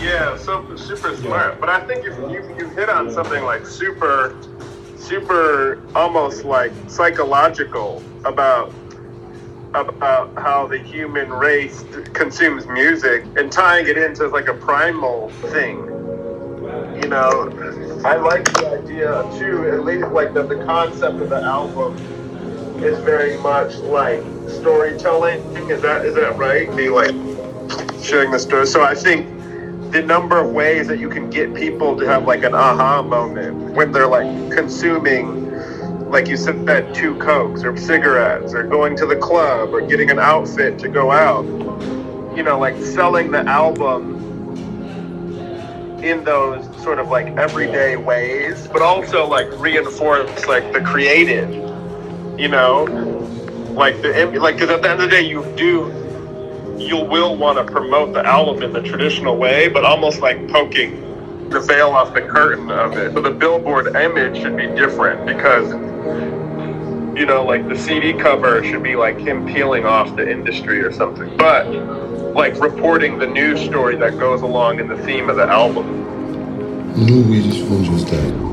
Yeah, so super smart. But I think you hit on something like super, super almost like psychological about how the human race consumes music and tying it into like a primal thing. You know, I like the idea too, at least like the concept of the album is very much like storytelling. Is that right? Be like sharing the story. So I think the number of ways that you can get people to have like an aha moment when they're like consuming, like you said, 2 Cokes or cigarettes or going to the club or getting an outfit to go out, you know, like selling the album in those sort of like everyday ways, but also like reinforce like the creative, you know, like because at the end of the day you will want to promote the album in the traditional way, but almost like poking the veil off the curtain of it. So the billboard image should be different because, you know, like the CD cover should be like him peeling off the industry or something, but like reporting the news story that goes along in the theme of the album. Louis Fonjosdad.